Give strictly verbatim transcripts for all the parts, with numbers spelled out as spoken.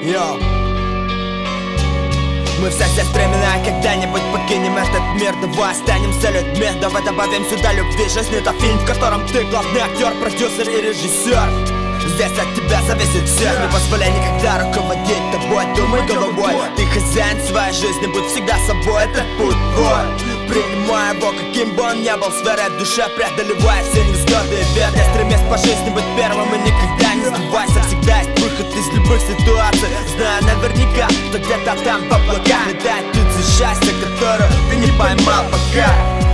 Йоу. Мы все здесь времена, когда-нибудь покинем этот мир. Давай останемся людьми, давай добавим сюда любви. Жизнь — это фильм, в котором ты главный актер, продюсер и режиссер. Здесь от тебя зависит все. Не позволяй никогда руководить тобой, думай головой. Ты хозяин своей жизни, будь всегда собой, этот путь твой. Принимай его, каким бы он ни был, сверяй в душе, преодолевая все невзгоды и беды. Стремись по жизни быть первым и никогда не сдавайся. Всегда есть выход из любых ситуаций. Знаю наверняка, что где-то там в облаках летает птица счастья, которую ты не поймал пока.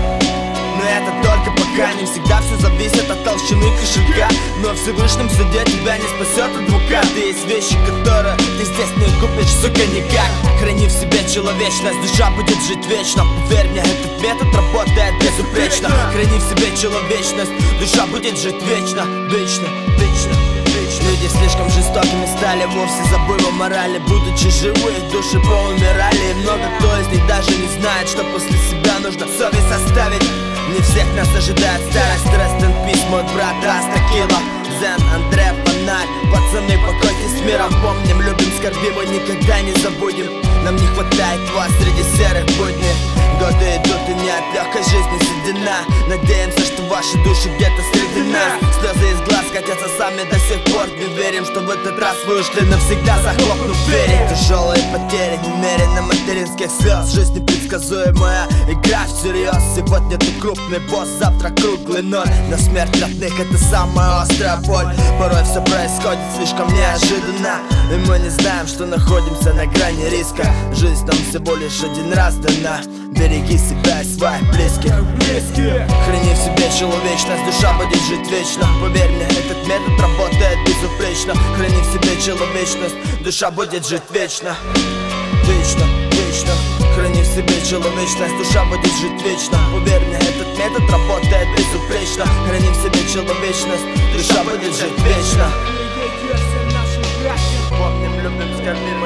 Но это только пока, не всегда все зависит от толщины кошелька. Но в Всевышнем суде тебя не спасет адвокат. И есть вещи, которые ты здесь не купишь, сука, никак. Храни в себе человечность, душа будет жить вечно. Поверь мне, этот метод работает безупречно. Храни в себе человечность, душа будет жить вечно, вечно, вечно. Люди слишком жестокими стали, вовсе забыв о морали. Будучи живы, их души поумирали. И много кто из них даже не знает, что после себя нужно совесть оставить. Не всех нас ожидает старость. Rest in peace, мой брат Астакила, Зен, Андре, Фонарь. Пацаны, покойтесь с миром, помним, любим, скорбим и никогда не забудем. Нам не хватает вас среди серых будней. Годы идут и нет легкой жизни седина. Надеемся, что ваши души где-то среди нас. Слезы из глаз катятся сами до сих пор. Не верим, что в этот раз вы ушли навсегда, захлопнув двери. Тяжелые потери, немерено материнских слез. Жизнь непредсказуемая, игра всерьез. Сегодня ты крупный босс, завтра круглый ноль. Но смерть родных — это самая острая боль. Порой все происходит слишком неожиданно, и мы не знаем, что находимся на грани риска. Жизнь нам всего лишь один раз дана. Береги себя и своих близких. Храни в себе человечность, душа будет жить вечно. Поверь мне, этот метод работает безупречно. Храни в себе человечность, душа будет жить вечно. Вечно, вечно. Храни в себе человечность, душа будет жить вечно. Поверь мне, этот метод работает безупречно. Храни в себе человечность, душа будет жить вечно. Помним, любим, скорбим.